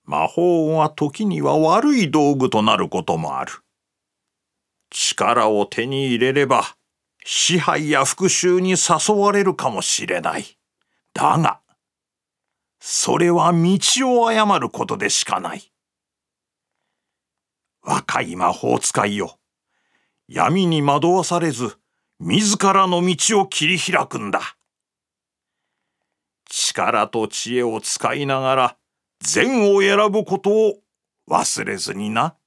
魔法は時には悪い道具となることもある。力を手に入れれば、支配や復讐に誘われるかもしれない。だが、それは道を誤ることでしかない。若い魔法使いよ。闇に惑わされず、自らの道を切り開くんだ。力と知恵を使いながら、善を選ぶことを忘れずにな。